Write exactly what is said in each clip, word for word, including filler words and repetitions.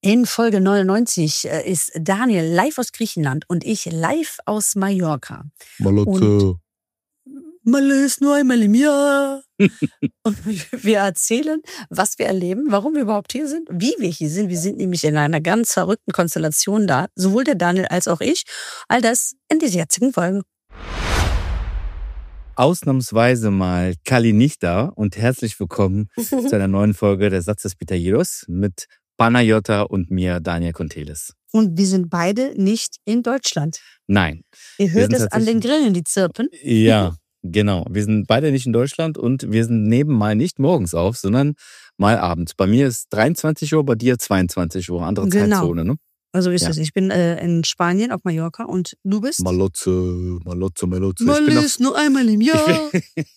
In Folge neunundneunzig ist Daniel live aus Griechenland und ich live aus Mallorca. Malotze. Malle ist nur einmal im Jahr. Und wir erzählen, was wir erleben, warum wir überhaupt hier sind, wie wir hier sind. Wir sind nämlich in einer ganz verrückten Konstellation da, sowohl der Daniel als auch ich. All das in dieser jetzigen Folge. Ausnahmsweise mal Kali nicht da und herzlich willkommen zu einer neuen Folge der Satz des Pitajeros mit Panayota und mir, Daniel Kontelis. Und wir sind beide nicht in Deutschland. Nein. Ihr hört es an den Grillen, die zirpen. Ja, genau. Wir sind beide nicht in Deutschland und wir sind neben mal nicht morgens auf, sondern mal abends. Bei mir ist dreiundzwanzig Uhr, bei dir zweiundzwanzig Uhr, andere Genau. Zeitzone, ne? Also ist Ja. es. Ich bin äh, in Spanien, auf Mallorca, und du bist? Malotze, Malotze, Malotze. Mal Ich bin auf, ist nur einmal im Jahr.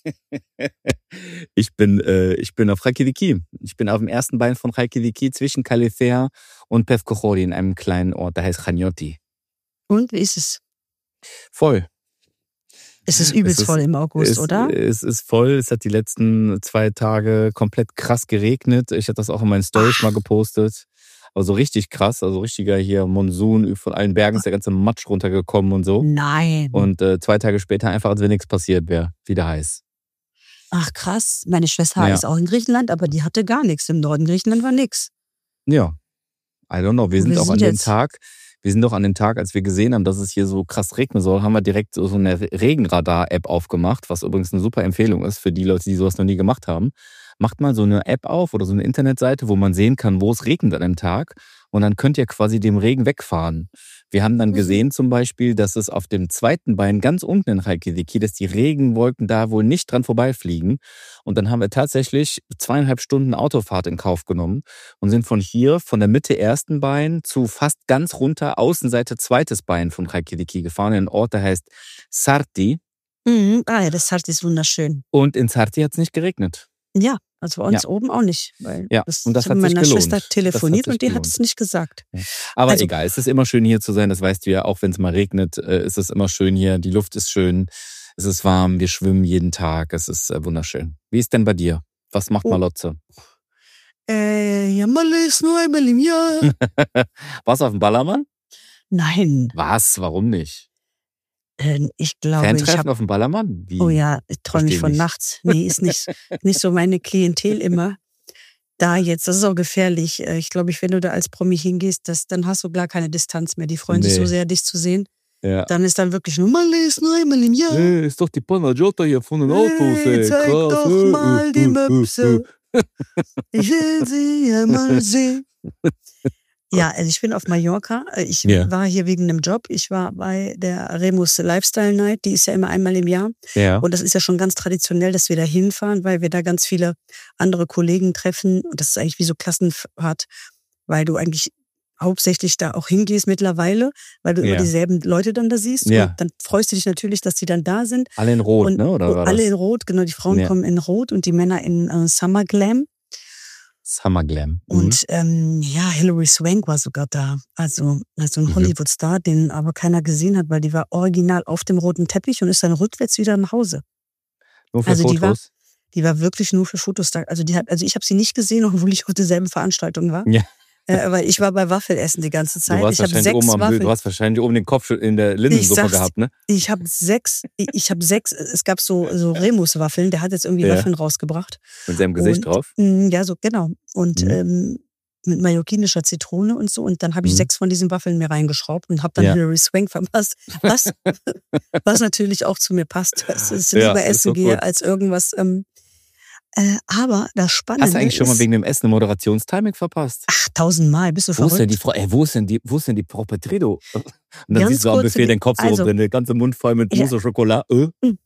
ich bin, äh, ich bin auf Reykjavik. Ich bin auf dem ersten Bein von Reykjavik zwischen Kalifea und Pevkohori in einem kleinen Ort, der heißt Chaniotti. Und wie ist es? Voll. Es ist übelst Es ist- voll im August, es, oder? Es ist voll. Es hat die letzten zwei Tage komplett krass geregnet. Ich hatte das auch in meinen Stories mal gepostet. Aber so richtig krass, also richtiger hier Monsun, von allen Bergen ist der ganze Matsch runtergekommen und so. Nein. Und äh, zwei Tage später einfach, als wenn nichts passiert wäre, wieder heiß. Ach krass, meine Schwester Ja. ist auch in Griechenland, aber die hatte gar nichts. Im Norden Griechenland war nichts. Ja, I don't know. Wir Wo sind wir auch sind an dem jetzt? Tag, wir sind doch an dem Tag, als wir gesehen haben, dass es hier so krass regnen soll, haben wir direkt so so eine Regenradar-App aufgemacht, was übrigens eine super Empfehlung ist für die Leute, die sowas noch nie gemacht haben. Macht mal so eine App auf oder so eine Internetseite, wo man sehen kann, wo es regnet an dem Tag. Und dann könnt ihr quasi dem Regen wegfahren. Wir haben dann Mhm. gesehen zum Beispiel, dass es auf dem zweiten Bein ganz unten in Reykjavik, dass die Regenwolken da wohl nicht dran vorbeifliegen. Und dann haben wir tatsächlich zweieinhalb Stunden Autofahrt in Kauf genommen und sind von hier, von der Mitte ersten Bein zu fast ganz runter, Außenseite zweites Bein von Reykjavik gefahren, in einen Ort, der heißt Sarti. Mhm. Ah ja, das Hart ist wunderschön. Und in Sarti hat es nicht geregnet. Ja, also bei uns oben auch nicht. Weil Ja, das, und das ich hat habe mit sich meiner gelohnt. Schwester Das telefoniert hat sich und die hat gelohnt. es nicht gesagt. Aber Also- egal, es ist immer schön hier zu sein, das weißt du ja, auch wenn es mal regnet, äh, ist es immer schön hier, die Luft ist schön, es ist warm, wir schwimmen jeden Tag, es ist äh, wunderschön. Wie ist denn bei dir? Was macht Oh. Malotze? Äh, ja, Malle ist nur einmal im Jahr. Warst du auf dem Ballermann? Nein, Was? Warum nicht? äh, ich glaube, ich Fantreffen habe... auf dem Ballermann? Wie? Oh ja, ich träume Versteh nicht von nicht. nachts. Nee, ist nicht, nicht so meine Klientel immer. Da jetzt, das ist auch gefährlich. Äh, Ich glaube, wenn du da als Promi hingehst, das, dann hast du gar keine Distanz mehr. Die freuen sich Nee. so sehr, dich zu sehen. Ja. Dann ist dann wirklich nur, Malle ist nur einmal im Jahr. Äh, ist doch die Panagiotta hier von den Autos, Hey, ey. zeig Krass. doch Äh, mal äh, die äh, Möpse. äh, Ich will sie einmal sehen. Ja, also ich bin auf Mallorca. Ich Ja. war hier wegen einem Job. Ich war bei der Remus Lifestyle Night. Die ist ja immer einmal im Jahr. äh. Ja. Und das ist ja schon ganz traditionell, dass wir da hinfahren, weil wir da ganz viele andere Kollegen treffen. Und das ist eigentlich wie so Klassenfahrt, weil du eigentlich hauptsächlich da auch hingehst mittlerweile, weil du Ja. immer dieselben Leute dann da siehst. Ja. Und dann freust du dich natürlich, dass die dann da sind. Alle in Rot, und, ne? Oder und war alle das? in Rot, genau. Die Frauen Ja. kommen in Rot und die Männer in äh, Summer Glam. Summer Glam. Mhm. Und ähm, ja, Hilary Swank war sogar da. Also, also ein Mhm. Hollywood-Star, den aber keiner gesehen hat, weil die war original auf dem roten Teppich und ist dann rückwärts wieder nach Hause. Nur für also die Fotos? Die war wirklich nur für Fotos da. Also, die hat, also ich habe sie nicht gesehen, obwohl ich auf derselben Veranstaltung war. Ja. Äh, weil ich war bei Waffelessen die ganze Du, Zeit. warst Ich habe wahrscheinlich sechs oben am, Waffeln. du hast wahrscheinlich oben den Kopf in der Ich Linsensuppe sag's gehabt, ne? Ich habe sechs, ich habe sechs, es gab so, so Remus-Waffeln, der hat jetzt irgendwie Ja. Waffeln rausgebracht. Mit seinem Gesicht und, drauf. mh, Ja, so, genau. Und Mhm. ähm, mit mallorquinischer Zitrone und so. Und dann habe ich Mhm. sechs von diesen Waffeln mir reingeschraubt und habe dann Ja. Hilary Swank verpasst. Was, was natürlich auch zu mir passt. Es ist Ja, lieber ist essen doch gehe gut. als irgendwas. Ähm, äh, aber das Spannende Hast du eigentlich schon mal ist, wegen dem Essen ein Moderationstiming verpasst? ach, tausendmal, bist du Wo ist denn verrückt? die Frau? Ey, wo ist denn die, wo ist denn die Frau Petredo? Und dann Ganz siehst du am kurz, Buffet den Kopf so also- rum, der ganze Mund voll mit Ja. Mousse au Chocolat. Äh?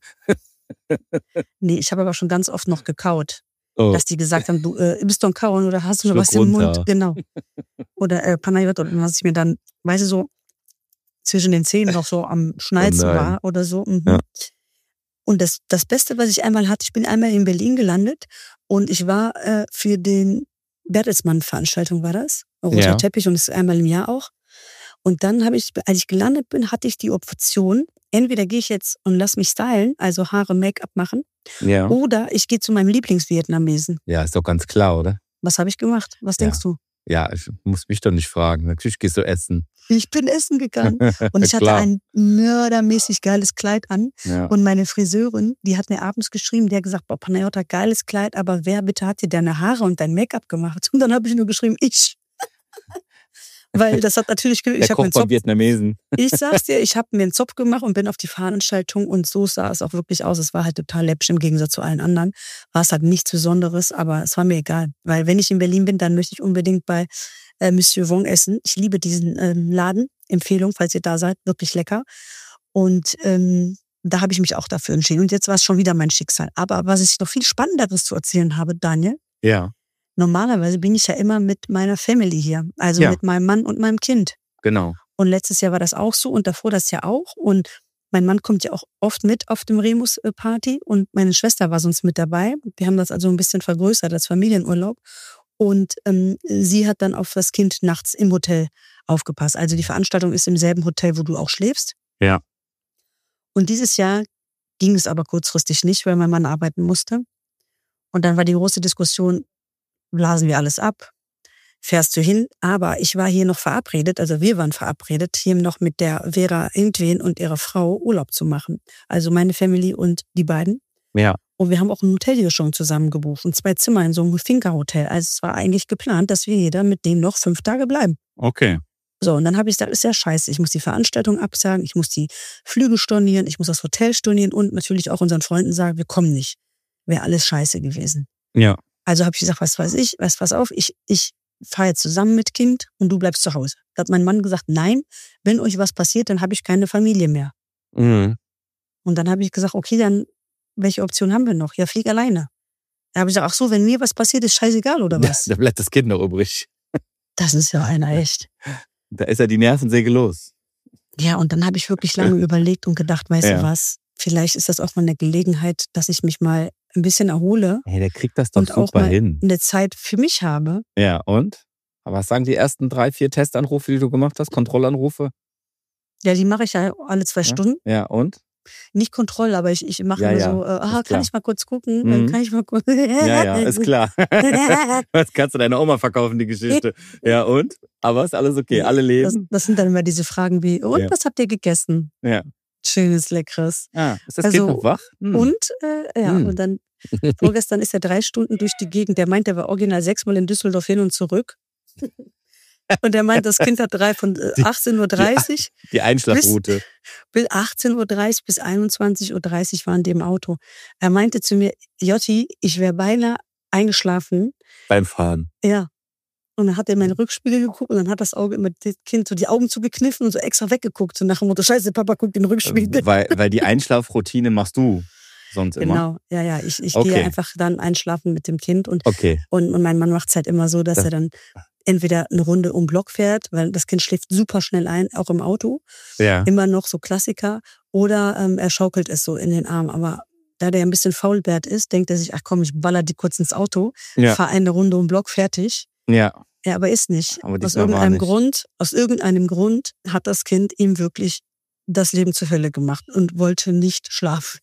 Nee, ich habe aber schon ganz oft noch gekaut. Oh. Dass die gesagt haben, du äh, bist doch ein Kauen oder hast du noch Schluck was im runter. Mund? Genau. Oder äh, Panayot, und was ich mir dann, weißt du, so zwischen den Zähnen noch so am Schnalzen Oh nein. war oder so. Mhm. Ja. Und das, das Beste, was ich einmal hatte, ich bin einmal in Berlin gelandet und ich war äh, für den Bertelsmann-Veranstaltung, war das? Roter Ja. Teppich, und das ist einmal im Jahr auch. Und dann habe ich, als ich gelandet bin, hatte ich die Option, entweder gehe ich jetzt und lass mich stylen, also Haare, Make-up machen, Ja. oder ich gehe zu meinem Lieblingsvietnamesen. Ja, ist doch ganz klar, oder? Was habe ich gemacht? Was Ja. denkst du? Ja, ich muss mich doch nicht fragen. Natürlich gehst du essen. Ich bin essen gegangen und ich hatte Klar. ein mördermäßig geiles Kleid an. Ja. Und meine Friseurin, die hat mir abends geschrieben, die hat gesagt, boah, Panayota, geiles Kleid, aber wer bitte hat dir deine Haare und dein Make-up gemacht? Und dann habe ich nur geschrieben, ich. Weil das hat natürlich, Der ich habe Koch mir einen von Zopf, Vietnamesen. ich sag's dir, ich habe mir einen Zopf gemacht und bin auf die Veranstaltung und so sah es auch wirklich aus. Es war halt total läppisch im Gegensatz zu allen anderen. War es halt nichts Besonderes, aber es war mir egal. Weil wenn ich in Berlin bin, dann möchte ich unbedingt bei äh, Monsieur Wong essen. Ich liebe diesen ähm, Laden. Empfehlung, falls ihr da seid, wirklich lecker. Und ähm, da habe ich mich auch dafür entschieden. Und jetzt war es schon wieder mein Schicksal. Aber was ich noch viel Spannenderes zu erzählen habe, Daniel, Ja, normalerweise bin ich ja immer mit meiner Family hier. Also Ja. mit meinem Mann und meinem Kind. genau. Und letztes Jahr war das auch so und davor das Jahr auch. Und mein Mann kommt ja auch oft mit auf dem Remus-Party und meine Schwester war sonst mit dabei. Wir haben das also ein bisschen vergrößert als Familienurlaub. Und ähm, sie hat dann auf das Kind nachts im Hotel aufgepasst. Also die Veranstaltung ist im selben Hotel, wo du auch schläfst. Ja. Und dieses Jahr ging es aber kurzfristig nicht, weil mein Mann arbeiten musste. Und dann war die große Diskussion, blasen wir alles ab? Fährst du hin? Aber ich war hier noch verabredet, also wir waren verabredet, hier noch mit der Vera Ingwen und ihrer Frau Urlaub zu machen. Also meine Family und die beiden. Ja. Und wir haben auch ein Hotel hier schon zusammen gebucht und zwei Zimmer in so einem Finca-Hotel. Also es war eigentlich geplant, dass wir jeder mit denen noch fünf Tage bleiben. Okay. So, und dann habe ich gesagt, ist ja scheiße, ich muss die Veranstaltung absagen, ich muss die Flüge stornieren, ich muss das Hotel stornieren und natürlich auch unseren Freunden sagen, wir kommen nicht. Wäre alles scheiße gewesen. Ja. Also habe ich gesagt, was weiß ich, was pass auf, ich, ich fahre jetzt zusammen mit Kind und du bleibst zu Hause. Da hat mein Mann gesagt, nein, wenn euch was passiert, dann habe ich keine Familie mehr. Mhm. Und dann habe ich gesagt, okay, dann welche Option haben wir noch? Ja, flieg alleine. Da habe ich gesagt, ach so, wenn mir was passiert, ist scheißegal oder was? Da bleibt das Kind noch übrig. Das ist ja einer echt. Da ist ja die Nervensäge los. Ja, und dann habe ich wirklich lange überlegt und gedacht, weißt Ja. du was, vielleicht ist das auch mal eine Gelegenheit, dass ich mich mal ein bisschen erhole Hey, der kriegt das doch und auch super mal hin. eine Zeit für mich habe. Ja, und? Aber was sagen die ersten drei, vier Testanrufe, die du gemacht hast? Kontrollanrufe? Ja, die mache ich ja alle zwei Ja. Stunden. Ja, und? Nicht Kontrolle, aber ich, ich mache Ja, immer ja, so, äh, aha, ist kann klar. ich mal kurz gucken? Mhm. Äh, Kann ich mal kurz... Ja, ja, ist klar. Das kannst du deiner Oma verkaufen, die Geschichte. Ja, und? Aber ist alles okay, alle Das, leben? das sind dann immer diese Fragen wie, und Ja. was habt ihr gegessen? Ja. Schönes, leckeres. Ah, ist das Also, Kind noch wach? Hm. Und, äh, ja, Hm. und dann, vorgestern ist er drei Stunden durch die Gegend. Der meint, er war original sechsmal in Düsseldorf hin und zurück. Und er meint, das Kind hat drei von äh, Die- achtzehn Uhr dreißig Die Einschlafroute. bis achtzehn Uhr dreißig bis einundzwanzig Uhr dreißig waren die im Auto. Er meinte zu mir, Jotti, ich wäre beinahe eingeschlafen. Beim Fahren. Ja. Und dann hat er in meinen Rückspiegel geguckt und dann hat das Auge immer das Kind so die Augen zugekniffen und so extra weggeguckt. So nach dem Motto, scheiße, Papa guckt in den Rückspiegel. Weil, weil die Einschlafroutine machst du sonst immer. Genau, ja, ja. Ich, ich Okay. gehe einfach dann einschlafen mit dem Kind und, Okay. und, und mein Mann macht es halt immer so, dass Das- er dann entweder eine Runde um den Block fährt, weil das Kind schläft super schnell ein, auch im Auto. Ja. Immer noch so Klassiker. Oder ähm, er schaukelt es so in den Arm. Aber da der ein bisschen faulbärt ist, denkt er sich, ach komm, ich baller die kurz ins Auto, Ja. fahr eine Runde um den Block, fertig. Ja. Ja, aber ist nicht. Aber Aus diesmal war irgendeinem nicht. Grund, aus irgendeinem Grund hat das Kind ihm wirklich das Leben zur Hölle gemacht und wollte nicht schlafen.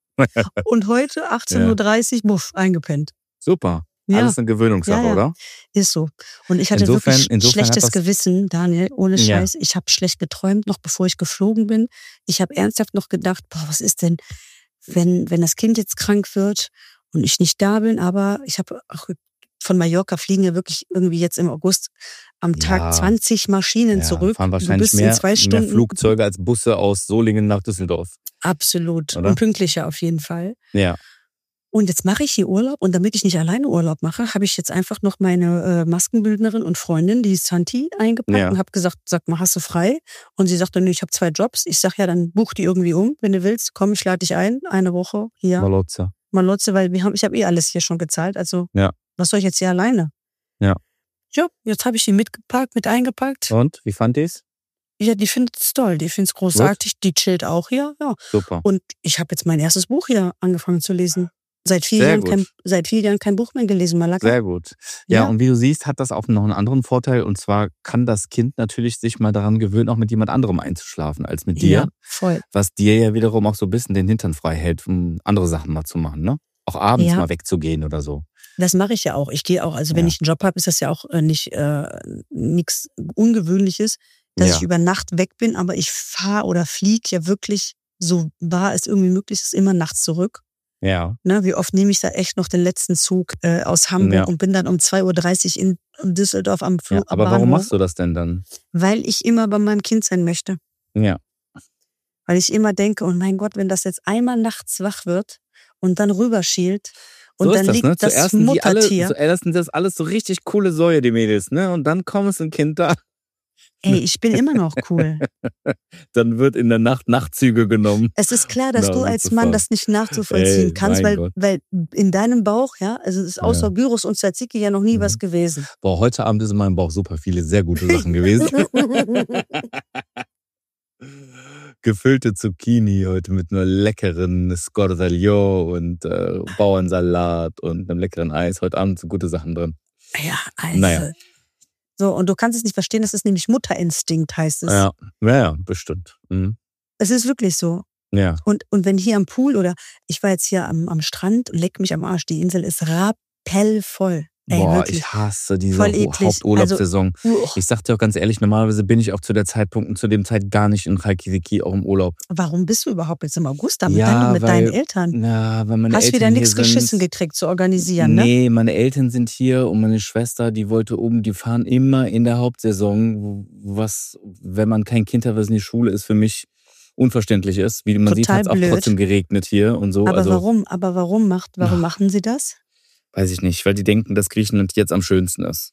Und heute achtzehn Uhr dreißig, buff, eingepennt. Super. Ja, Alles eine Gewöhnungssache, Ja, ja. oder? ist so. Und ich hatte Insofern- wirklich insofern hat schlechtes das- Gewissen, Daniel, ohne Ja. Scheiß. Ich habe schlecht geträumt, noch bevor ich geflogen bin. Ich habe ernsthaft noch gedacht, boah, was ist denn, wenn, wenn das Kind jetzt krank wird und ich nicht da bin, aber ich habe auch von Mallorca fliegen ja wirklich irgendwie jetzt im August am Tag Ja. zwanzig Maschinen Ja, zurück. fahren Du wahrscheinlich bist in mehr, zwei mehr Stunden. Flugzeuge als Busse aus Solingen nach Düsseldorf. Absolut. Oder? Und pünktlicher auf jeden Fall. Ja. Und jetzt mache ich hier Urlaub und damit ich nicht alleine Urlaub mache, habe ich jetzt einfach noch meine äh, Maskenbildnerin und Freundin, die Santi, eingepackt Ja. und habe gesagt, sag mal, hast du frei? Und sie sagte, nee, ich habe zwei Jobs. Ich sag, ja, dann buch die irgendwie um, wenn du willst. Komm, ich lade dich ein, eine Woche hier. Malotze. Malotze, weil wir haben, ich habe eh alles hier schon gezahlt. Also Ja. was soll ich jetzt hier alleine? Ja. Ja, jetzt habe ich die mitgepackt, mit eingepackt. Und, wie fand ich's? Ja, die findet es toll, die findet es großartig, die chillt auch hier. Ja. Super. Und ich habe jetzt mein erstes Buch hier angefangen zu lesen. Seit vier, Sehr Jahren gut. kein, seit vier Jahren kein Buch mehr gelesen, Malaka. Sehr gut. Ja, Ja. und wie du siehst, hat das auch noch einen anderen Vorteil. Und zwar kann das Kind natürlich sich mal daran gewöhnen, auch mit jemand anderem einzuschlafen als mit dir. Ja, voll. Was dir ja wiederum auch so ein bisschen den Hintern frei hält, um andere Sachen mal zu machen, ne? Auch abends Ja. mal wegzugehen oder so. Das mache ich ja auch. Ich gehe auch, also wenn Ja. ich einen Job habe, ist das ja auch äh, nicht äh, nichts Ungewöhnliches, dass Ja. ich über Nacht weg bin, aber ich fahre oder fliege ja wirklich, so wahr es irgendwie möglich ist, immer nachts zurück. Ja. Ne, wie oft nehme ich da echt noch den letzten Zug äh, aus Hamburg Ja. und bin dann um zwei Uhr dreißig in Düsseldorf am Ja. Flug. Aber warum machst du das denn dann? Weil ich immer bei meinem Kind sein möchte. Ja. Weil ich immer denke, oh mein Gott, wenn das jetzt einmal nachts wach wird und dann rüberschielt und So dann ist das, liegt ne? das Zuerst sind die alle, Muttertier. zuerst sind das alles so richtig coole Säue, die Mädels, ne? Und dann kommt es ein Kind da. Ey, ich bin immer noch cool. Dann wird in der Nacht Nachtzüge genommen. Es ist klar, dass Na, du das als ist Mann wahr. das nicht nachzuvollziehen Ey, kannst, mein weil, Gott. weil in deinem Bauch, ja, also es ist außer Ja. Gyros und Tzatziki ja noch nie Mhm. was gewesen. Boah, heute Abend ist in meinem Bauch super viele sehr gute Sachen gewesen. Gefüllte Zucchini heute mit einer leckeren Scordaglio und äh, Bauernsalat und einem leckeren Eis. Heute Abend sind gute Sachen drin. Ja, also. Naja. So, und du kannst es nicht verstehen, das ist nämlich Mutterinstinkt, heißt es. Ja, ja, ja, bestimmt. Mhm. Es ist wirklich so. Ja. Und, und wenn hier am Pool oder ich war jetzt hier am, am Strand und leck mich am Arsch, die Insel ist rappellvoll. Ey, Boah, wirklich. ich hasse diese Voll Ho- eklig. Haupturlaubssaison. Uah. Ich sag dir auch ganz ehrlich, normalerweise bin ich auch zu der Zeitpunkt und zu dem Zeit gar nicht in Reykjavik, auch im Urlaub. Warum bist du überhaupt jetzt im August da mit, Ja, deinen, mit weil- deinen Eltern? Ja, weil meine Hast Eltern wieder hier nichts sind. geschissen gekriegt zu organisieren, ne? Nee, meine Eltern sind hier und meine Schwester, die wollte oben, die fahren immer in der Hauptsaison, wo- was, wenn man kein Kind hat, was in die Schule ist, für mich unverständlich ist. Wie man sieht, Total hat es auch blöd. trotzdem geregnet hier und so. Aber also warum? Aber warum macht, warum Ach. machen sie das? weiß ich nicht, weil die denken, dass Griechenland jetzt am schönsten ist.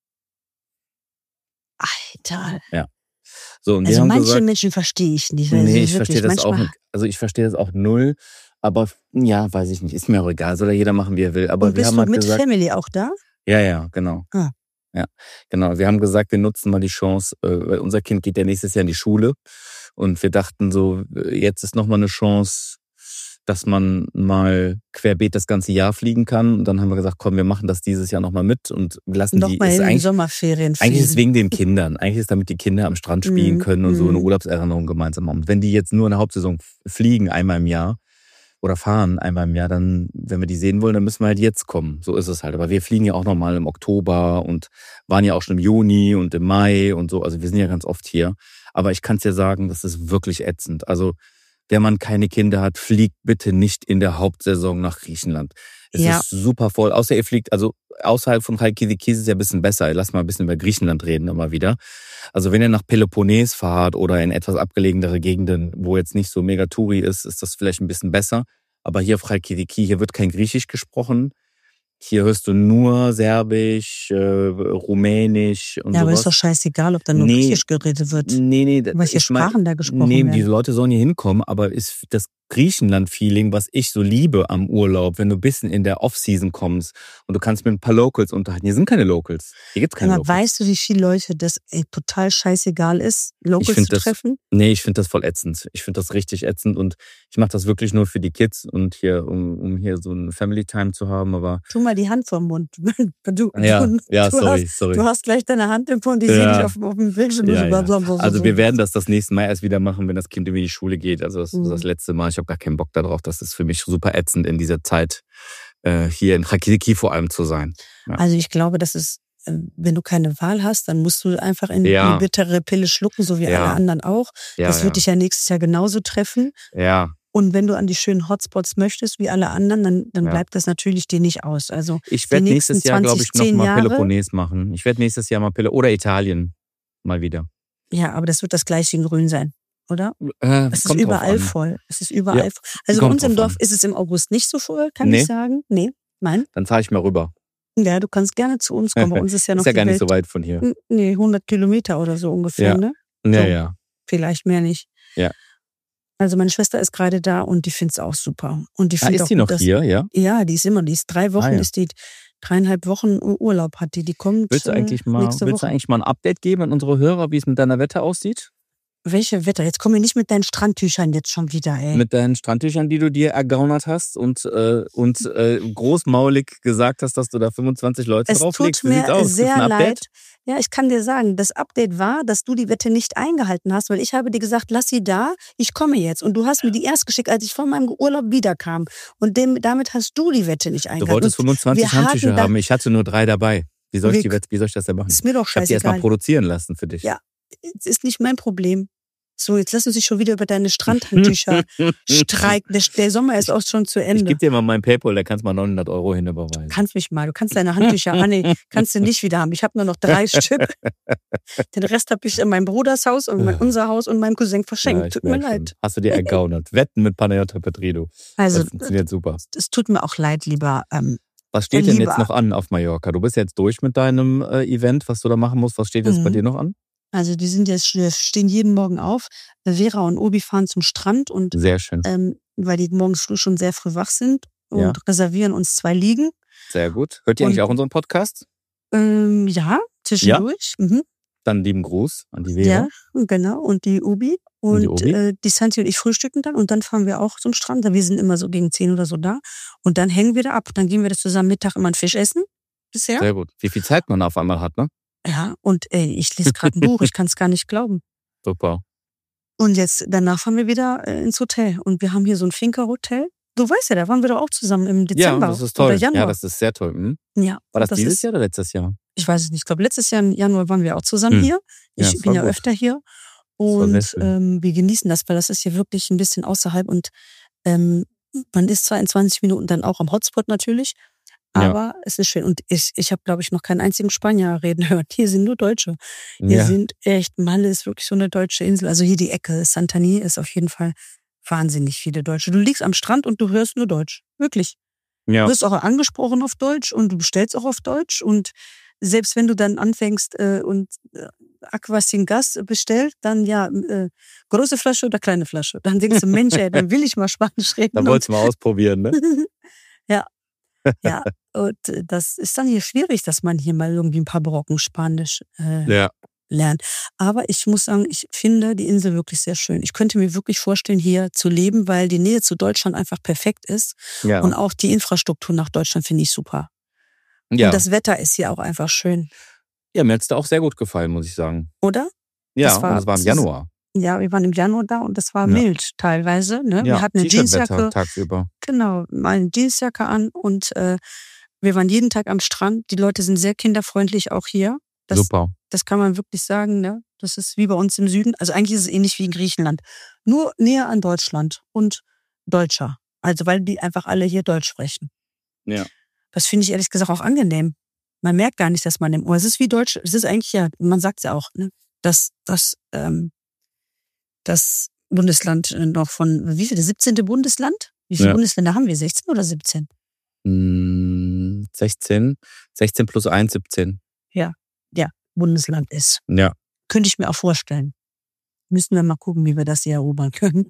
Alter. So, und die Also haben manche gesagt, Menschen verstehe ich nicht. Also nee, ich wirklich, verstehe das auch manchmal- nicht. Also ich verstehe das auch null. Aber ja, weiß ich nicht. Ist mir auch egal. Soll ja jeder machen, wie er will. Aber Und wir bist haben du halt mit gesagt, Family auch da? ja, ja, genau. Ah. Ja, genau. Wir haben gesagt, wir nutzen mal die Chance, äh, weil unser Kind geht ja nächstes Jahr in die Schule. Und wir dachten so, äh, jetzt ist nochmal eine Chance, dass man mal querbeet das ganze Jahr fliegen kann. Und dann haben wir gesagt, komm, wir machen das dieses Jahr nochmal mit und lassen die. Nochmal Ist in den eigentlich, Sommerferien eigentlich ist es fliegen. wegen den Kindern. Eigentlich ist damit die Kinder am Strand spielen Mhm, können und so eine mhm. Urlaubserinnerung gemeinsam haben. Und wenn die jetzt nur in der Hauptsaison fliegen, einmal im Jahr, oder fahren einmal im Jahr, dann, wenn wir die sehen wollen, dann müssen wir halt jetzt kommen. So ist es halt. Aber wir fliegen ja auch nochmal im Oktober und waren ja auch schon im Juni und im Mai und so. Also wir sind ja ganz oft hier. Aber ich kann es dir sagen, das ist wirklich ätzend. Also wenn man keine Kinder hat, fliegt bitte nicht in der Hauptsaison nach Griechenland. Es Ja. ist super voll. Außer ihr fliegt, also außerhalb von Reykjavik ist es ja ein bisschen besser. Lass mal ein bisschen über Griechenland reden immer wieder. Also wenn ihr nach Peloponnes fahrt oder in etwas abgelegenere Gegenden, wo jetzt nicht so mega Touri ist, ist das vielleicht ein bisschen besser. Aber hier auf Reykjavik, hier wird kein Griechisch gesprochen. Hier hörst du nur Serbisch, äh, Rumänisch und Ja, aber sowas. ist doch scheißegal, ob da nur Nee. Griechisch geredet wird. Nee, nee. Welche ich mein- Sprachen da gesprochen Nee, werden. die Leute sollen hier hinkommen, aber ist das Griechenland-Feeling, was ich so liebe am Urlaub, wenn du ein bisschen in der Off-Season kommst und du kannst mit ein paar Locals unterhalten. Hier sind keine Locals. Hier gibt's keine Aber Locals. weißt du, wie viele Leute das ey, total scheißegal ist, Locals find zu das- treffen? Nee, ich finde das voll ätzend. Ich finde das richtig ätzend und ich mache das wirklich nur für die Kids und hier, um, um hier so ein Family-Time zu haben, aber Tu mal die Hand vom Mund. Du, ja, du, ja, du sorry, Hast, sorry. du hast gleich deine Hand im Mund, die Ja. sehe ich auf, auf dem Bildschirm. Ja, ja. Also Also wir werden das das nächste Mal erst wieder machen, wenn das Kind irgendwie in die Schule geht. Also das ist Mhm. das letzte Mal. Ich habe gar keinen Bock darauf. Das ist für mich super ätzend in dieser Zeit, äh, hier in Reykjavik vor allem zu sein. Ja. Also ich glaube, das ist, äh, wenn du keine Wahl hast, dann musst du einfach in Ja. die bittere Pille schlucken, so wie Ja. alle anderen auch. Ja, das ja. wird dich ja nächstes Jahr genauso treffen. ja. Und wenn du an die schönen Hotspots möchtest, wie alle anderen, dann, dann Ja. bleibt das natürlich dir nicht aus. Also Ich werde die nächstes nächsten Jahr, glaube ich, zwanzig, zehn nochmal Jahre? Peloponnes machen. Ich werde nächstes Jahr mal Pele oder Italien mal wieder. ja, aber das wird das gleiche in Grün sein, oder? Äh, Es ist kommt drauf überall an. voll. Es ist überall Ja, voll. Also bei kommt uns im drauf Dorf an. ist es im August nicht so voll, kann Nee? ich sagen. Nee, nein. Dann fahre ich mal rüber. Ja, du kannst gerne zu uns kommen. Bei uns ist ja noch Ist ja die gar nicht Welt. so weit von hier. N- Nee, hundert Kilometer oder so ungefähr, Ja. ne? Ja, So. ja. Vielleicht mehr nicht. Ja. Also meine Schwester ist gerade da und die find's auch super. Und die Ah, findet ist auch die gut, noch dass- hier, ja? Ja, die ist immer, die ist drei Wochen, Ah, ja. ist die dreieinhalb Wochen U- Urlaub hat die. Die kommt Willst du äh, eigentlich mal, nächste willst du Woche. eigentlich mal ein Update geben an unsere Hörer, wie es mit deiner Wette aussieht? Welche Wetter? Jetzt komm mir nicht mit deinen Strandtüchern jetzt schon wieder, ey. Mit deinen Strandtüchern, die du dir ergaunert hast und, äh, und äh, großmaulig gesagt hast, dass du da fünfundzwanzig Leute Es drauflegst. tut Wie sieht's mir aus? Gibt's sehr ein Update? leid. Ja, ich kann dir sagen, das Update war, dass du die Wette nicht eingehalten hast, weil ich habe dir gesagt, lass sie da, ich komme jetzt. Und du hast mir die erst geschickt, als ich von meinem Urlaub wiederkam. Und dem, damit hast du die Wette nicht eingehalten. Du wolltest fünfundzwanzig Handtücher da, haben, ich hatte nur drei dabei. Wie soll ich, die Wette, wie soll ich das denn machen? Ist mir doch Ich habe die erstmal scheißegal. produzieren lassen für dich. Ja, es ist nicht mein Problem. So, jetzt lass uns dich schon wieder über deine Strandhandtücher streiken. Der, der Sommer ist auch schon zu Ende. Ich gebe dir mal meinen Paypal, da kannst du mal neunhundert Euro hinüberweisen. Kannst mich mal, du kannst deine Handtücher, ah nee, kannst du nicht wieder haben. Ich habe nur noch drei Stück. Den Rest habe ich in meinem Bruders Haus und mein, unser Haus und meinem Cousin verschenkt. Ja, tut mir leid. Schon. Hast du dir ergaunert. Wetten mit Panayota Petrido. Also, das funktioniert super. Es tut mir auch leid, lieber. Ähm, was steht denn lieber. jetzt noch an auf Mallorca? Du bist jetzt durch mit deinem äh, Event, was du da machen musst. Was steht jetzt mhm. bei dir noch an? Also die sind jetzt, stehen jeden Morgen auf. Vera und Obi fahren zum Strand und sehr schön. Ähm, weil die morgens früh schon sehr früh wach sind und ja. reservieren uns zwei Liegen. Sehr gut. Hört ihr und, eigentlich auch unseren Podcast? Ähm, ja, zwischendurch. Ja? Mhm. Dann lieben Gruß an die Vera. Ja, genau. Und die Obi. Und, und die, Obi? Äh, die Santi und ich frühstücken dann und dann fahren wir auch zum Strand. Wir sind immer so gegen zehn oder so da. Und dann hängen wir da ab. Dann gehen wir das zusammen Mittag immer einen Fisch essen. Bisher. Sehr gut. Wie viel Zeit man auf einmal hat, ne? Ja, und ey, ich lese gerade ein Buch, ich kann es gar nicht glauben. Super. Und jetzt, danach fahren wir wieder äh, ins Hotel. Und wir haben hier so ein Finca-Hotel. Du weißt ja, da waren wir doch auch zusammen im Dezember. Ja, das ist toll. Oder Januar. Ja, das ist sehr toll. Hm? Ja, war das, das dieses ist, Jahr oder letztes Jahr? Ich weiß es nicht. Ich glaube, letztes Jahr im Januar waren wir auch zusammen hm. hier. Ich ja, bin ja gut. öfter hier. Und ähm, wir genießen das, weil das ist hier wirklich ein bisschen außerhalb. Und ähm, man ist zwar in zwanzig Minuten dann auch am Hotspot natürlich. Aber ja. es ist schön. Und ich, ich habe, glaube ich, noch keinen einzigen Spanier reden hören. Hier sind nur Deutsche. Hier ja. sind echt, Malle ist wirklich so eine deutsche Insel. Also hier die Ecke, Santani ist auf jeden Fall wahnsinnig viele Deutsche. Du liegst am Strand und du hörst nur Deutsch. Wirklich. Ja. Du wirst auch angesprochen auf Deutsch und du bestellst auch auf Deutsch. Und selbst wenn du dann anfängst äh, und äh, Aqua sin Gas bestellt, dann ja, äh, große Flasche oder kleine Flasche. Dann denkst du, Mensch, ey, dann will ich mal Spanisch reden. Dann wolltest du mal ausprobieren, ne? Ja. Ja, und das ist dann hier schwierig, dass man hier mal irgendwie ein paar Brocken Spanisch äh, ja. lernt. Aber ich muss sagen, ich finde die Insel wirklich sehr schön. Ich könnte mir wirklich vorstellen, hier zu leben, weil die Nähe zu Deutschland einfach perfekt ist. Ja. Und auch die Infrastruktur nach Deutschland finde ich super. Ja. Und das Wetter ist hier auch einfach schön. Ja, mir hat es da auch sehr gut gefallen, muss ich sagen. Oder? Ja, das war, und das war im Januar. Ja, wir waren im Januar da und das war ja. mild teilweise. Ne? Ja, wir hatten eine Jeansjacke. Tagsüber. Genau, mal eine Jeansjacke an und äh, wir waren jeden Tag am Strand. Die Leute sind sehr kinderfreundlich auch hier. Das, Super. Das kann man wirklich sagen. Ne? Das ist wie bei uns im Süden. Also eigentlich ist es ähnlich wie in Griechenland. Nur näher an Deutschland und Deutscher. Also weil die einfach alle hier Deutsch sprechen. Ja. Das finde ich ehrlich gesagt auch angenehm. Man merkt gar nicht, dass man im Ohr. Es ist wie Deutsch. Es ist eigentlich ja, man sagt es ja auch, ne? dass das ähm, das Bundesland noch von, wie viel, das siebzehnte Bundesland? Wie viele ja. Bundesländer haben wir? sechzehn oder siebzehn? Mm, sechzehn. sechzehn plus eins, siebzehn. Ja, ja, Bundesland ist. Ja. Könnte ich mir auch vorstellen. Müssen wir mal gucken, wie wir das hier erobern können.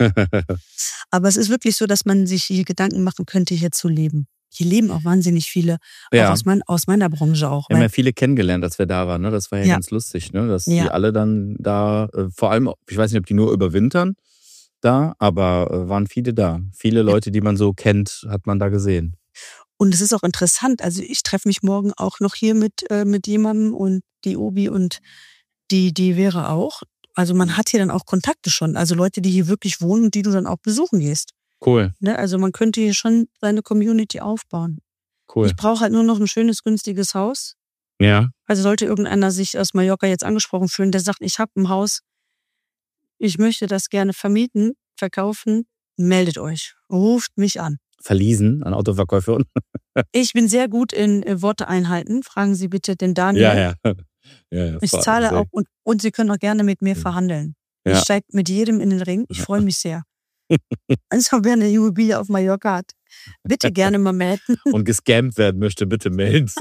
Aber es ist wirklich so, dass man sich hier Gedanken machen könnte, hier zu leben. Hier leben auch wahnsinnig viele, ja. auch aus, mein, aus meiner Branche auch. Wir haben ja viele kennengelernt, als wir da waren. Ne? Das war ja, ja. ganz lustig, ne? Dass ja. die alle dann da, äh, vor allem, ich weiß nicht, ob die nur überwintern da, aber äh, waren viele da. Viele Leute, die man so kennt, hat man da gesehen. Und es ist auch interessant. Also ich treffe mich morgen auch noch hier mit, äh, mit jemandem und die Obi und die, die Vera auch. Also man hat hier dann auch Kontakte schon. Also Leute, die hier wirklich wohnen und die du dann auch besuchen gehst. Cool. Ne, also man könnte hier schon seine Community aufbauen. Cool. Ich brauche halt nur noch ein schönes, günstiges Haus. Ja. Also sollte irgendeiner sich aus Mallorca jetzt angesprochen fühlen, der sagt, ich habe ein Haus, ich möchte das gerne vermieten, verkaufen, meldet euch, ruft mich an. Verliesen an Autoverkäufer. Ich bin sehr gut in äh, Worte einhalten. Fragen Sie bitte den Daniel. Ja, ja. ja, ja ich zahle sehr. auch und, und Sie können auch gerne mit mir verhandeln. Ja. Ich steige mit jedem in den Ring. Ich freue mich sehr. Also wer eine Immobilie auf Mallorca hat, bitte gerne mal melden. Und gescammt werden möchte, bitte melden.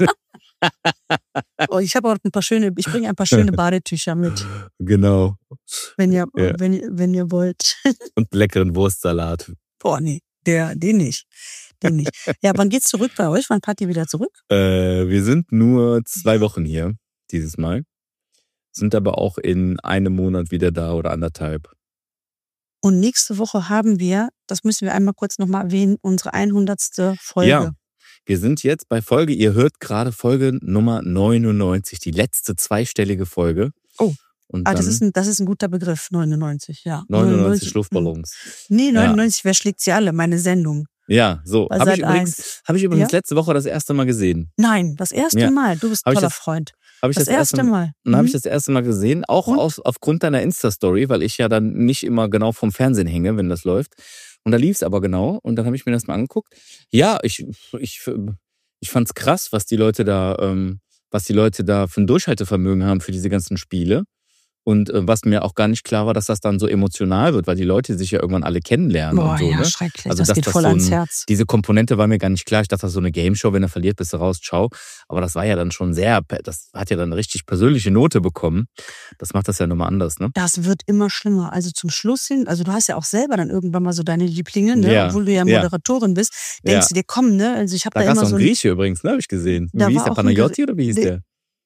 Oh, ich habe auch ein paar schöne, ich bringe ein paar schöne Badetücher mit. Genau. Wenn ihr, ja. wenn, wenn ihr wollt. Und leckeren Wurstsalat. Boah, nee, der, den nicht. Den nicht. Ja, wann geht's zurück bei euch? Wann fahrt ihr wieder zurück? Äh, wir sind nur zwei Wochen hier, dieses Mal. sind aber auch in einem Monat wieder da oder anderthalb. Und nächste Woche haben wir, das müssen wir einmal kurz nochmal erwähnen, unsere hundertste Folge. Ja, wir sind jetzt bei Folge, ihr hört gerade Folge Nummer neunundneunzig, die letzte zweistellige Folge. Oh, Und ah, dann das, ist ein, das ist ein guter Begriff, neunundneunzig, ja. neunundneunzig Luftballons. Nee, neunundneunzig, ja. Wer schlägt sie alle? Meine Sendung. Ja, so. Bei Habe ich, Sat übrigens, eins. hab ich übrigens Ja? letzte Woche das erste Mal gesehen. Nein, das erste Ja. Mal. Du bist ein Hab ich toller das- Freund. Habe ich Das das, erste erste Mal. Dann habe Mhm. ich das erste Mal gesehen, auch Und? aus, aufgrund deiner Insta-Story, weil ich ja dann nicht immer genau vom Fernsehen hänge, wenn das läuft. Und da lief es aber genau und dann habe ich mir das mal angeguckt. Ja, ich, ich, ich fand es krass, was die Leute da, ähm, was die Leute da für ein Durchhaltevermögen haben für diese ganzen Spiele. Und äh, was mir auch gar nicht klar war, dass das dann so emotional wird, weil die Leute sich ja irgendwann alle kennenlernen Boah, und so. ja, Ne? schrecklich. Also, das dass geht das voll so ans ein- Herz. Diese Komponente war mir gar nicht klar. Ich dachte, das ist so eine Gameshow, wenn er verliert, bist du raus, ciao. Aber das war ja dann schon sehr, das hat ja dann eine richtig persönliche Note bekommen. Das macht das ja nochmal anders, ne? Das wird immer schlimmer. Also zum Schluss hin, also du hast ja auch selber dann irgendwann mal so deine Lieblinge, ne? Ja, Obwohl du ja ja. Moderatorin bist, denkst Ja. du dir, komm, ne? Also ich habe Da da gab es immer auch so einen ein Grieche übrigens, ne, habe ich gesehen. Da Wie hieß war der, auch ein Panayotti oder wie hieß der- der?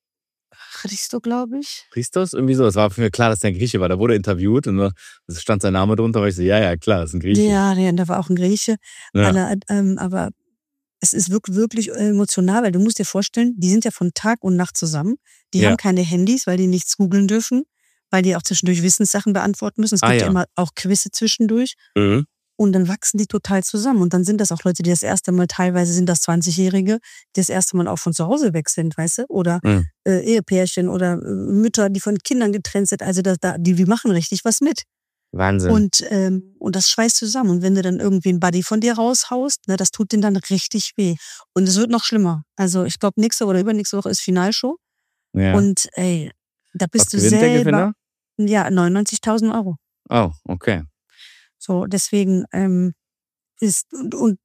Christo, glaube ich. Christos? Irgendwie so. Es war für mich klar, dass der ein Grieche war. Da wurde interviewt und es stand sein Name drunter. Und ich so, ja, ja, klar, das ist ein Grieche. Ja, ja, da war auch ein Grieche. Ja. Alle, ähm, aber es ist wirklich, wirklich emotional, weil du musst dir vorstellen, die sind ja von Tag und Nacht zusammen. Die Ja. haben keine Handys, weil die nichts googeln dürfen, weil die auch zwischendurch Wissenssachen beantworten müssen. Es Ah, gibt ja ja. immer auch Quizze zwischendurch. Mhm. Und dann wachsen die total zusammen. Und dann sind das auch Leute, die das erste Mal, teilweise sind das zwanzigjährige, die das erste Mal auch von zu Hause weg sind, weißt du? Oder Mhm. äh, Ehepärchen oder äh, Mütter, die von Kindern getrennt sind. Also das, da, die, die machen richtig was mit. Wahnsinn. Und, ähm, und das schweißt zusammen. Und wenn du dann irgendwie einen Buddy von dir raushaust, ne, das tut denen dann richtig weh. Und es wird noch schlimmer. Also ich glaube, nächste oder übernächste Woche ist Finalshow. ja. Und ey, da bist Was du gewinnt der selber. Gewinner? Ja, neunundneunzigtausend Euro. Oh, okay. So, deswegen ähm, ist, und, und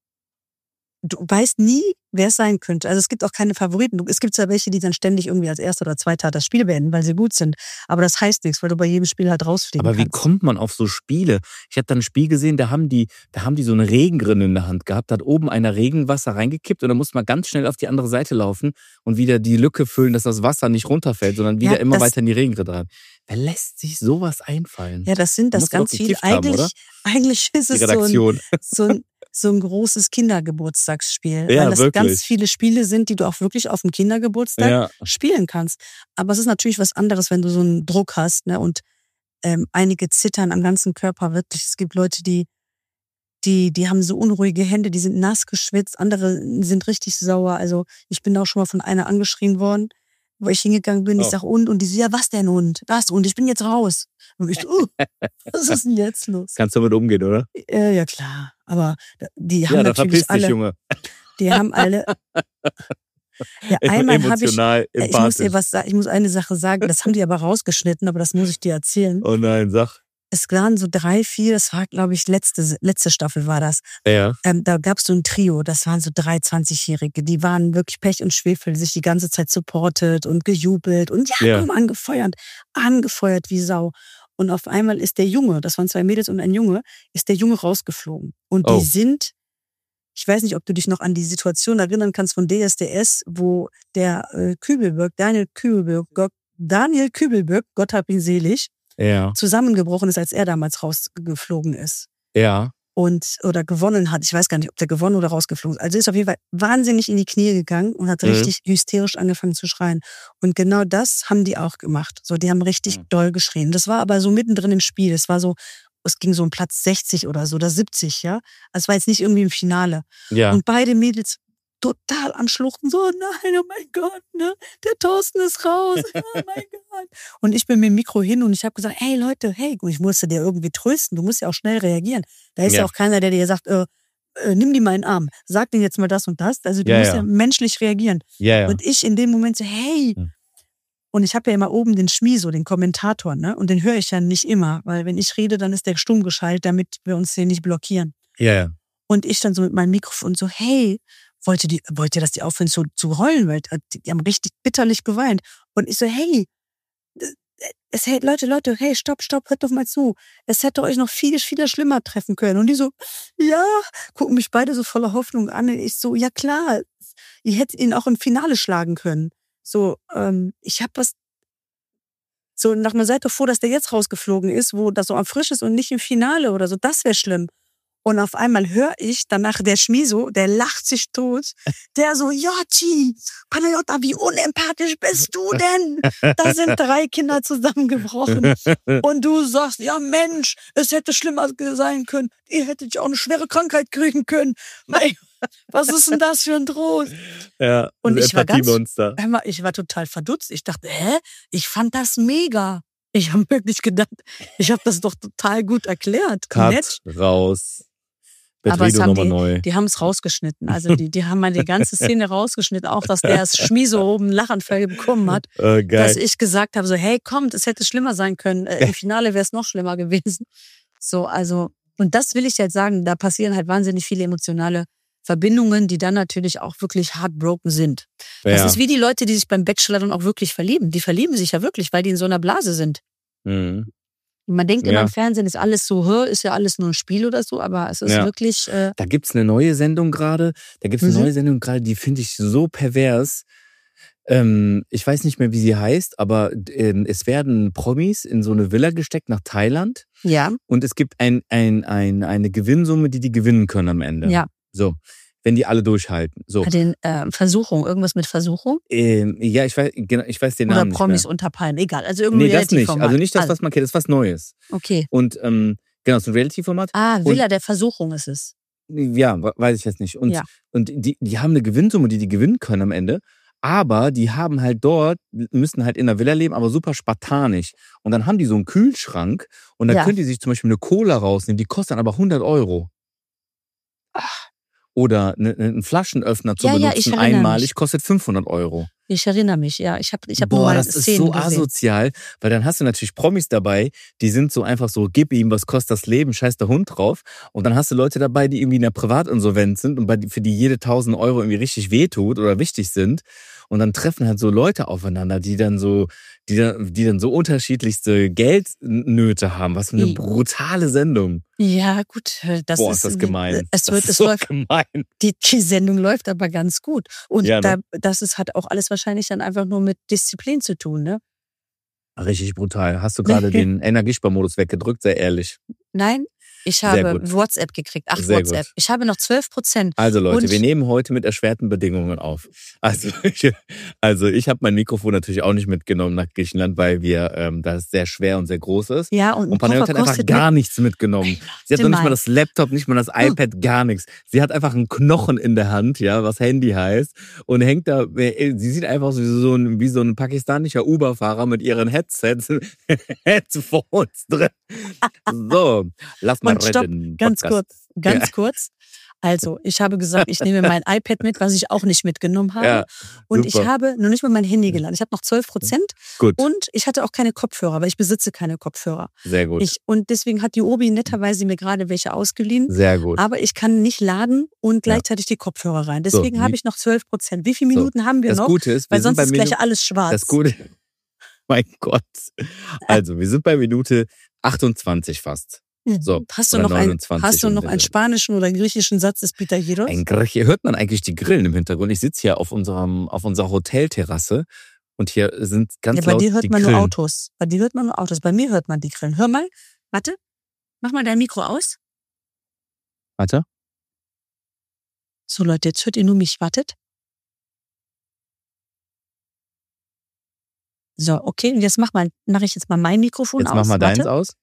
du weißt nie, wer es sein könnte. Also es gibt auch keine Favoriten. Du- Es gibt zwar welche, die dann ständig irgendwie als Erster oder Zweiter das Spiel beenden, weil sie gut sind. Aber das heißt nichts, weil du bei jedem Spiel halt rausfliegen Aber wie kannst. kommt man auf so Spiele? Ich habe da ein Spiel gesehen, da haben die, da haben die so eine Regenrinne in der Hand gehabt, da hat oben einer Regenwasser reingekippt und dann muss man ganz schnell auf die andere Seite laufen und wieder die Lücke füllen, dass das Wasser nicht runterfällt, sondern wieder Ja, immer das- weiter in die Regenrinne rein. Wer lässt sich sowas einfallen? Ja, das sind das Musst du ganz doch viele. gekifft haben, Eigentlich, oder? eigentlich ist Die es so ein, Redaktion. so ein, so ein großes Kindergeburtstagsspiel. Ja, weil das wirklich. ganz viele Spiele sind, die du auch wirklich auf dem Kindergeburtstag Ja. spielen kannst. Aber es ist natürlich was anderes, wenn du so einen Druck hast, ne? Und ähm, einige zittern am ganzen Körper wirklich. Es gibt Leute, die, die, die haben so unruhige Hände, die sind nass geschwitzt, andere sind richtig sauer. Also ich bin auch schon mal von einer angeschrien worden, wo ich hingegangen bin. Ich Oh. sag und und die so, ja, was denn Hund? Was und ich bin jetzt raus. Und ich so, uh, was ist denn jetzt los? Kannst du damit umgehen, oder? Äh, ja klar, aber die haben Ja, dann natürlich verpiss dich, alle, Junge. die haben alle. Ja, einmal habe ich, Emotional, ja, ich muss empathisch. dir was sagen, ich muss eine Sache sagen, das haben die aber rausgeschnitten, aber das muss ich dir erzählen. Oh nein, sag. Es waren so drei, vier, das war, glaube ich, letzte, letzte Staffel war das. Ja. Ähm, da gab es so ein Trio, das waren so drei zwanzigjährige, die waren wirklich Pech und Schwefel, sich die ganze Zeit supportet und gejubelt und ja, Ja. komm, angefeuert, angefeuert wie Sau. Und auf einmal ist der Junge, das waren zwei Mädels und ein Junge, ist der Junge rausgeflogen. Und Oh. die sind, ich weiß nicht, ob du dich noch an die Situation erinnern kannst von D S D S, wo der äh, Kübelberg, Daniel Kübelberg, Gott, Daniel Kübelberg, Gott hab ihn selig, Ja. zusammengebrochen ist, als er damals rausgeflogen ist. Ja. Und, oder gewonnen hat. Ich weiß gar nicht, ob der gewonnen oder rausgeflogen ist. Also ist auf jeden Fall wahnsinnig in die Knie gegangen und hat Mhm. richtig hysterisch angefangen zu schreien. Und genau das haben die auch gemacht. So, die haben richtig Mhm. doll geschrien. Das war aber so mittendrin im Spiel. Es war so, es ging so um Platz sechzig oder so, oder siebzig, ja. Also es war jetzt nicht irgendwie im Finale. Ja. Und beide Mädels total am Schluchten, so, nein, oh mein Gott, ne, der Thorsten ist raus, oh mein Gott. Und ich bin mit dem Mikro hin und ich habe gesagt, hey Leute, hey, ich musste dir irgendwie trösten, du musst ja auch schnell reagieren. Da ist ja, Ja. auch keiner, der dir sagt, äh, äh, nimm die mal in den Arm, sag denen jetzt mal das und das. Also du Ja, musst ja. ja. menschlich reagieren. Ja, ja. Und ich in dem Moment so, hey. Hm. Und ich habe ja immer oben den Schmieso, den Kommentator, ne? Und den höre ich ja nicht immer, weil wenn ich rede, dann ist der stumm geschaltet, damit wir uns den nicht blockieren. Ja, ja. Und ich dann so mit meinem Mikrofon so, hey, wollt ihr, die, wollt ihr, dass die aufhören zu, zu heulen? Weil die, die haben richtig bitterlich geweint. Und ich so, hey, es hält, Leute, Leute, hey, stopp, stopp, hört doch mal zu. Es hätte euch noch viel, viel schlimmer treffen können. Und die so, ja, gucken mich beide so voller Hoffnung an. Und ich so, ja klar, ihr hättet ihn auch im Finale schlagen können. So, ähm, ich habe was So nach mir seid doch froh, dass der jetzt rausgeflogen ist, wo das so am frisch ist und nicht im Finale oder so. Das wäre schlimm. Und auf einmal höre ich danach der Schmiso, der lacht sich tot. Der so, Jochi, Panayota, wie unempathisch bist du denn? Da sind drei Kinder zusammengebrochen. Und du sagst, ja Mensch, es hätte schlimmer sein können. Ihr hättet ja auch eine schwere Krankheit kriegen können. Mein, was ist denn das für ein Trost? Ja, und ich war ganz, Monster. ich war total verdutzt. Ich dachte, hä? Ich fand das mega. Ich habe wirklich gedacht, ich habe das doch total gut erklärt. Cut, Nett. raus. Aber es haben nochmal die, neu. die haben es rausgeschnitten. Also die, die haben meine ganze Szene rausgeschnitten. Auch, dass der das Schmiso oben einen Lachanfall bekommen hat. Oh, geil. Dass ich gesagt habe, so hey, kommt, es hätte schlimmer sein können. Äh, Im Finale wäre es noch schlimmer gewesen. So, also, und das will ich jetzt sagen, da passieren halt wahnsinnig viele emotionale Verbindungen, die dann natürlich auch wirklich heartbroken sind. Ja. Das ist wie die Leute, die sich beim Bachelor dann auch wirklich verlieben. Die verlieben sich ja wirklich, weil die in so einer Blase sind. Mhm. Man denkt Ja. immer, im Fernsehen ist alles so, ist ja alles nur ein Spiel oder so, aber es ist Ja. wirklich... Äh, Da gibt's eine neue Sendung gerade. Da gibt's eine Mhm. neue Sendung gerade, die finde ich so pervers. Ähm, ich weiß nicht mehr, wie sie heißt, aber ähm, es werden Promis in so eine Villa gesteckt nach Thailand. ja, Und es gibt ein, ein, ein, eine Gewinnsumme, die die gewinnen können am Ende. ja. So, wenn die alle durchhalten. So, Hat den äh, Versuchung, irgendwas mit Versuchung? ähm, ja, ich weiß, genau, ich weiß den Oder Namen Promis nicht mehr. unter Palmen, egal. Also irgendwie Nee, das nicht. Reality-Format. Also nicht das, was man kennt, das ist was Neues. Okay. Und ähm, genau, so ein Reality-Format. Ah, Villa der Versuchung ist es. Ja, weiß ich jetzt nicht. Und, Ja. und die, die haben eine Gewinnsumme, die die gewinnen können am Ende. Aber die haben halt dort, müssen halt in der Villa leben, aber super spartanisch. Und dann haben die so einen Kühlschrank und dann Ja. können die sich zum Beispiel eine Cola rausnehmen, die kostet dann aber hundert Euro. Oder ne, ne, einen Flaschenöffner zu Ja, ja, ich benutzen erinnere einmalig mich. kostet fünfhundert Euro. Ich erinnere mich, ja. Ich habe ich hab nur Boah, mal das ist Szenen so gesehen. asozial, weil dann hast du natürlich Promis dabei, die sind so einfach so, gib ihm, was kostet das Leben, scheiß der Hund drauf. Und dann hast du Leute dabei, die irgendwie in der Privatinsolvenz sind und bei, für die jede tausend Euro irgendwie richtig wehtut oder wichtig sind. Und dann treffen halt so Leute aufeinander, die dann so, die dann, die dann so unterschiedlichste Geldnöte haben. Was für eine I- brutale Sendung. Ja, gut. Das Boah, ist, ist das gemein. Es Das wird, ist es so läuft, gemein. die, die Sendung läuft aber ganz gut. Und Ja, da, ne? das ist, hat auch alles wahrscheinlich dann einfach nur mit Disziplin zu tun, ne? Richtig brutal. Hast du gerade den Energiesparmodus weggedrückt, sehr ehrlich. Nein, ich Sehr habe gut. WhatsApp gekriegt. Ach, Sehr WhatsApp. gut. Ich habe noch zwölf Prozent. Also Leute, Und- wir nehmen heute mit erschwerten Bedingungen auf. Also ich, also ich habe mein Mikrofon natürlich auch nicht mitgenommen nach Griechenland, weil wir ähm, das sehr schwer und sehr groß ist. Ja, und ein Und Panayota Koffer hat einfach kostet gar nichts mitgenommen. Sie hat noch nicht mal mal. das Laptop, nicht mal das iPad, gar nichts. Sie hat einfach einen Knochen in der Hand, ja, was Handy heißt, und hängt da. Sie sieht einfach so wie so ein, wie so ein pakistanischer Uber-Fahrer mit ihren Headsets, Headphones drin. So, lass mal Und stopp, reden. ganz Podcast. kurz, ganz kurz. Also, ich habe gesagt, ich nehme mein iPad mit, was ich auch nicht mitgenommen habe. Ja, und ich super. habe noch nicht mal mein Handy geladen. Ich habe noch zwölf Prozent Gut, und ich hatte auch keine Kopfhörer, weil ich besitze keine Kopfhörer. sehr gut. Ich, und deswegen hat die Obi netterweise mir gerade welche ausgeliehen. Sehr gut. Aber ich kann nicht laden und gleichzeitig die Kopfhörer rein. Deswegen wie- habe ich noch zwölf Prozent. Wie viele So, Minuten haben wir das noch? Gute ist, wir Weil sind sonst bei ist gleich Minute, alles schwarz. das Gute, mein Gott. Also, wir sind bei Minute achtundzwanzig fast. So, hast du oder noch, ein, neunundzwanzig hast du noch um einen den- spanischen oder griechischen Satz des Pitagiros? Ein Grieche. Hört man eigentlich die Grillen im Hintergrund? Ich sitze hier auf unserem, auf unserer Hotelterrasse und hier sind ganz Ja, bei laut dir hört die man Grillen. nur Autos. Bei dir hört man nur Autos. Bei mir hört man die Grillen. Hör mal, warte. Mach mal dein Mikro aus. Warte. So Leute, jetzt hört ihr nur mich. Wartet. So, okay. Und jetzt mach mal, mache ich jetzt mal mein Mikrofon Jetzt aus. mach mal deins Warte. aus.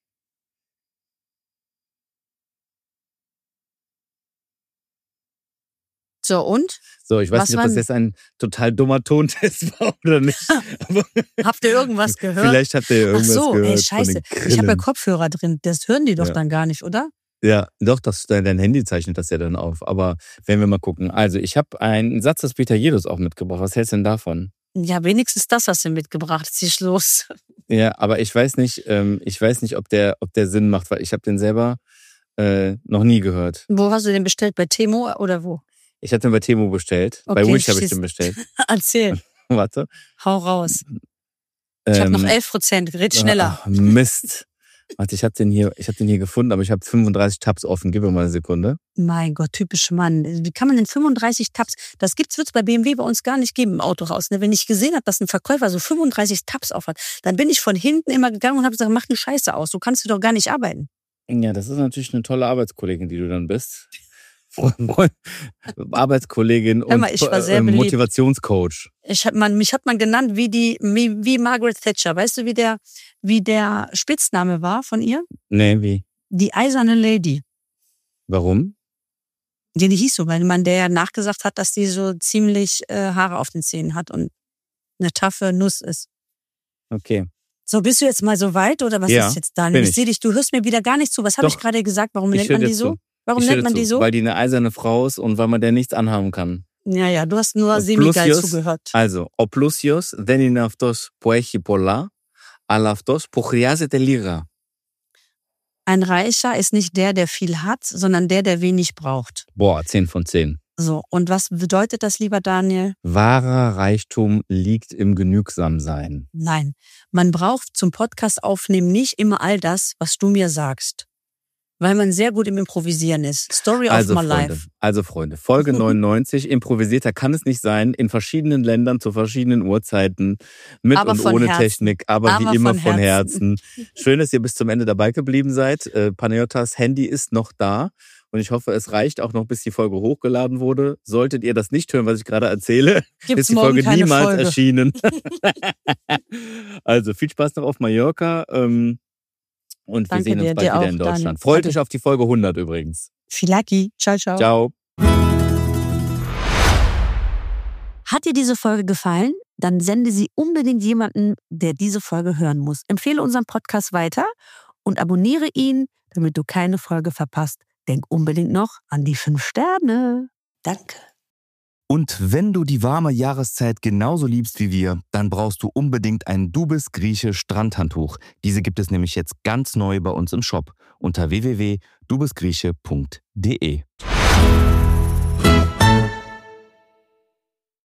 So, und? So, ich weiß Was nicht, ob war das denn- jetzt ein total dummer Tontest war oder nicht. Aber Habt ihr irgendwas gehört? vielleicht habt ihr Ach irgendwas so, gehört ey, von scheiße. den Ich habe ja Grillen. Kopfhörer drin. Das hören die doch Ja. dann gar nicht, oder? Ja, doch, das, dein Handy zeichnet das ja dann auf. Aber wenn wir mal gucken. Also, ich habe einen Satz des Pitagiros auch mitgebracht. Was hältst du denn davon? Ja, wenigstens das hast du mitgebracht. Zieh los. Ja, aber ich weiß nicht, ähm, ich weiß nicht, ob der, ob der Sinn macht, weil ich habe den selber äh, noch nie gehört. Wo hast du den bestellt? Bei Temo oder wo? Ich hatte den bei Temo bestellt. bei Okay, Wish habe ich schieß. den bestellt. Erzähl. Warte. Hau raus. Ich habe Ähm, noch elf Prozent. Red schneller. Ach, Mist. Warte, ich habe den hier, ich habe den hier gefunden, aber ich habe fünfunddreißig Tabs offen. Gib mir mal eine Sekunde. Mein Gott, typisch Mann. Wie kann man denn fünfunddreißig Tabs, das gibt's, wird's bei B M W bei uns gar nicht geben im Auto raus. Ne? Wenn ich gesehen habe, dass ein Verkäufer so fünfunddreißig Tabs auf hat, dann bin ich von hinten immer gegangen und habe gesagt, mach die Scheiße aus, so kannst du doch gar nicht arbeiten. Ja, das ist natürlich eine tolle Arbeitskollegin, die du dann bist. Arbeitskollegin und mal, ich war sehr äh, beliebt. Motivationscoach. Ich hab man, mich hat man genannt wie die, wie, wie Margaret Thatcher. Weißt du, wie der, wie der Spitzname war von ihr? Nee, wie? Die eiserne Lady. Warum? Die, die hieß so, weil man der ja nachgesagt hat, dass die so ziemlich äh, Haare auf den Zähnen hat und eine taffe Nuss ist. Okay. So, bist du jetzt mal so weit oder was Ja, ist jetzt, Daniel? bin Ich sehe dich, du hörst mir wieder gar nicht zu. Was habe ich gerade gesagt? Warum Ich nennt höre man dir die so? zu. Warum Ich nennt höre man dir die zu, so? Weil die eine eiserne Frau ist und weil man der nichts anhaben kann. Ja, ja, du hast nur O semi-geil Plusios, zugehört. Also, ο πλούσιος δεν είναι αυτός που έχει πολλά, αλλά αυτός που χρειάζεται λίγα. Ein Reicher ist nicht der, der viel hat, sondern der, der wenig braucht. Boah, zehn von zehn. So, und was bedeutet das, lieber Daniel? Wahrer Reichtum liegt im Genügsamsein. Nein, man braucht zum Podcast aufnehmen nicht immer all das, was du mir sagst. Weil man sehr gut im Improvisieren ist. Story Also of my Freunde, life. also Freunde, Folge neunundneunzig, improvisierter kann es nicht sein, in verschiedenen Ländern zu verschiedenen Uhrzeiten, mit Aber und von ohne Herzen. Technik, aber, Aber wie immer von von Herzen. Herzen. Schön, dass ihr bis zum Ende dabei geblieben seid. Äh, Panayotas Handy ist noch da und ich hoffe, es reicht auch noch, bis die Folge hochgeladen wurde. Solltet ihr das nicht hören, was ich gerade erzähle, Gibt's ist die morgen Folge keine niemals Folge. erschienen. Also viel Spaß noch auf Mallorca. Ähm, Und wir Danke sehen uns dir, bald dir wieder auch, in Deutschland. Daniel. Freut Danke. euch auf die Folge hundert übrigens. Filaki. Ciao, ciao. Ciao. Hat dir diese Folge gefallen? Dann sende sie unbedingt jemanden, der diese Folge hören muss. Empfehle unseren Podcast weiter und abonniere ihn, damit du keine Folge verpasst. Denk unbedingt noch an die fünf Sterne. Danke. Und wenn du die warme Jahreszeit genauso liebst wie wir, dann brauchst du unbedingt ein Dubis Grieche Strandhandtuch. Diese gibt es nämlich jetzt ganz neu bei uns im Shop unter w w w punkt dubisgrieche punkt de.